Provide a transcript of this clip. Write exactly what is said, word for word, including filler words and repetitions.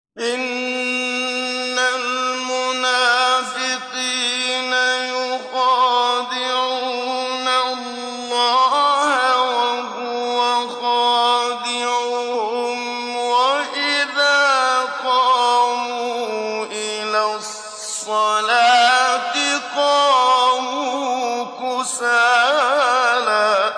إِنَّ الْمُنَافِقِينَ يُخَادِعُونَ اللَّهَ وَهُوَ خَادِعُهُمْ وَإِذَا قَامُوا إِلَى الصَّلَاةِ قَامُوا كُسَالَىٰ